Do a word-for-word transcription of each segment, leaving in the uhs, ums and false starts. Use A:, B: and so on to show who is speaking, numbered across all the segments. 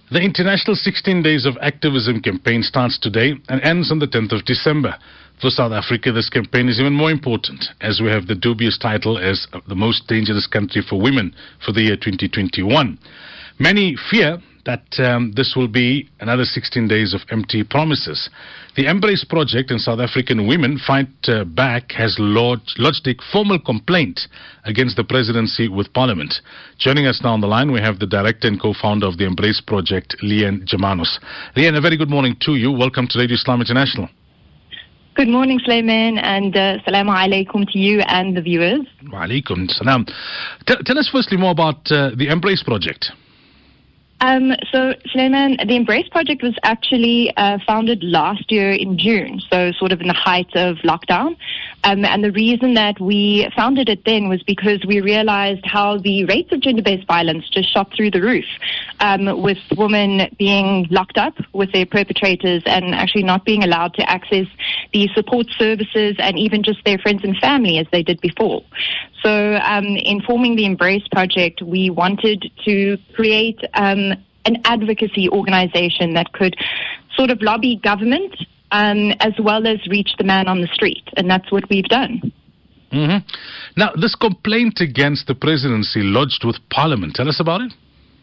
A: The International sixteen Days of Activism campaign starts today and ends on the tenth of December. For South Africa, this campaign is even more important as we have the dubious title as the most dangerous country for women for the year twenty twenty-one. Many fear that um, this will be another sixteen days of empty promises. The Embrace Project and South African Women Fight uh, Back has lodged, lodged a formal complaint against the presidency with Parliament. Joining us now on the line, we have the director and co-founder of the Embrace Project, Leanne Germanos. Leanne, a very good morning to you. Welcome to Radio Islam International.
B: Good morning, Sulaiman, and uh, salamu alaikum to you and the viewers.
A: Wa alaikum salam. Tell, tell us firstly more about uh, the Embrace Project.
B: Um, so, Sulaiman, the Embrace Project was actually uh, founded last year in June, so sort of in the height of lockdown. Um, and the reason that we founded it then was because we realized how the rates of gender-based violence just shot through the roof, um, with women being locked up with their perpetrators and actually not being allowed to access the support services and even just their friends and family as they did before. So um, in forming the Embrace Project, we wanted to create um, an advocacy organization that could sort of lobby government um, as well as reach the man on the street. And that's what we've done.
A: Mm-hmm. Now, this complaint against the presidency lodged with Parliament, tell us about it.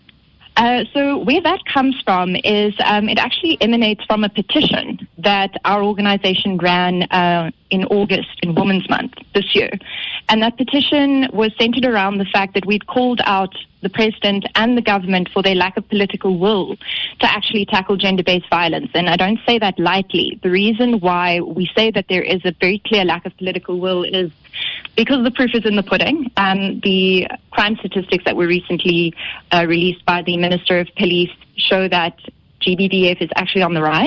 B: Uh, so where that comes from is um, it actually emanates from a petition that our organization ran uh, in August, in Women's Month this year. And that petition was centered around the fact that we'd called out the president and the government for their lack of political will to actually tackle gender-based violence. And I don't say that lightly. The reason why we say that there is a very clear lack of political will is because the proof is in the pudding. Um, the crime statistics that were recently uh, released by the Minister of Police show that G B V F is actually on the rise.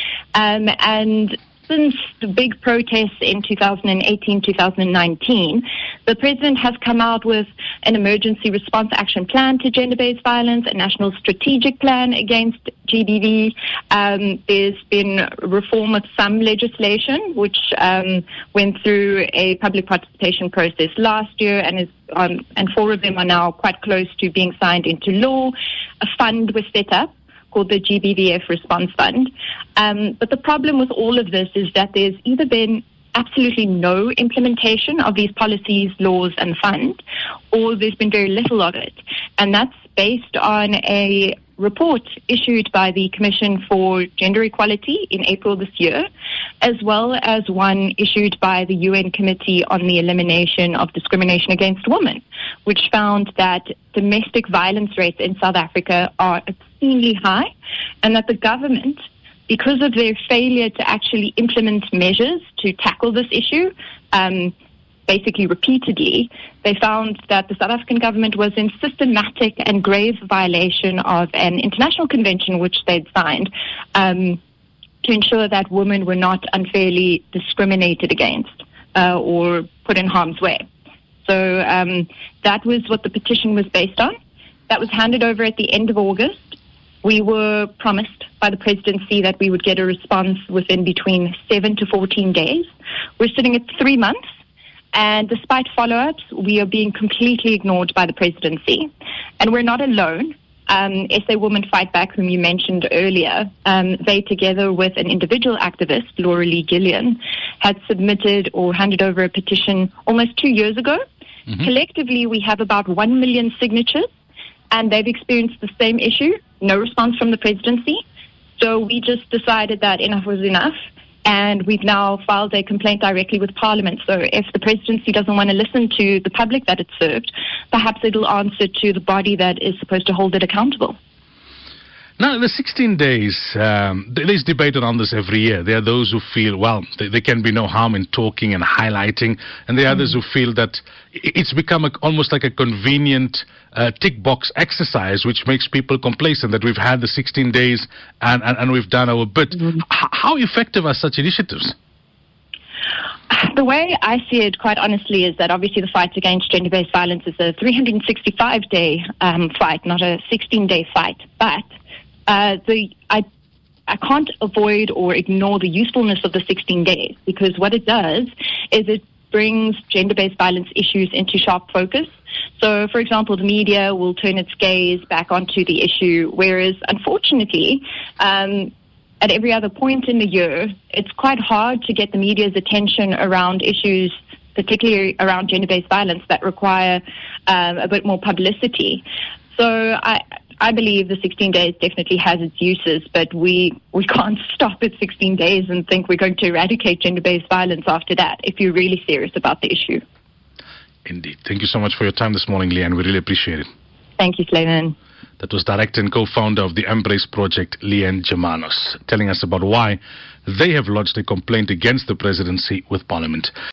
B: Um, and since the big protests in two thousand eighteen, two thousand nineteen, the president has come out with an emergency response action plan to gender-based violence, a national strategic plan against G B V. Um, there's been reform of some legislation, which um, went through a public participation process last year, and is um, and four of them are now quite close to being signed into law. A fund was set up called the G B V F Response Fund. Um, but the problem with all of this is that there's either been absolutely no implementation of these policies, laws, and fund, or there's been very little of it. And that's based on a report issued by the Commission for Gender Equality in April this year, as well as one issued by the U N Committee on the Elimination of Discrimination Against Women, which found that domestic violence rates in South Africa are extremely high, and that the government, because of their failure to actually implement measures to tackle this issue, um, basically repeatedly, they found that the South African government was in systematic and grave violation of an international convention which they'd signed um, to ensure that women were not unfairly discriminated against uh, or put in harm's way. So um, that was what the petition was based on. That was handed over at the end of August. We were promised by the presidency that we would get a response within between seven to fourteen days. We're sitting at three months. And despite follow-ups, we are being completely ignored by the presidency. And we're not alone. Um, S A Women Fight Back, whom you mentioned earlier, um, they, together with an individual activist, Laura Lee Gillian, had submitted or handed over a petition almost two years ago. Mm-hmm. Collectively, we have about one million signatures, and they've experienced the same issue, no response from the presidency. So we just decided that enough was enough. And we've now filed a complaint directly with Parliament. So if the presidency doesn't want to listen to the public that it served, perhaps it'll answer to the body that is supposed to hold it accountable.
A: Now, the sixteen days, um, there's debate around this every year. There are those who feel, well, there, there can be no harm in talking and highlighting, and there are mm. others who feel that it's become a, almost like a convenient uh, tick box exercise, which makes people complacent, that we've had the sixteen days and, and, and we've done our bit. Mm. H- how effective are such initiatives?
B: The way I see it, quite honestly, is that obviously the fight against gender-based violence is a three hundred sixty-five day um, fight, not a sixteen day fight. But uh, the I I can't avoid or ignore the usefulness of the sixteen days, because what it does is it brings gender-based violence issues into sharp focus. So, for example, the media will turn its gaze back onto the issue, whereas, unfortunately, um, at every other point in the year, it's quite hard to get the media's attention around issues, particularly around gender-based violence, that require um, a bit more publicity. So I, I believe the sixteen days definitely has its uses, but we, we can't stop at sixteen days and think we're going to eradicate gender-based violence after that, if you're really serious about the issue.
A: Indeed. Thank you so much for your time this morning, Leanne. We really appreciate it.
B: Thank you, Slavin.
A: That was director and co-founder of the Embrace Project, Leanne Germanos, telling us about why they have lodged a complaint against the presidency with Parliament.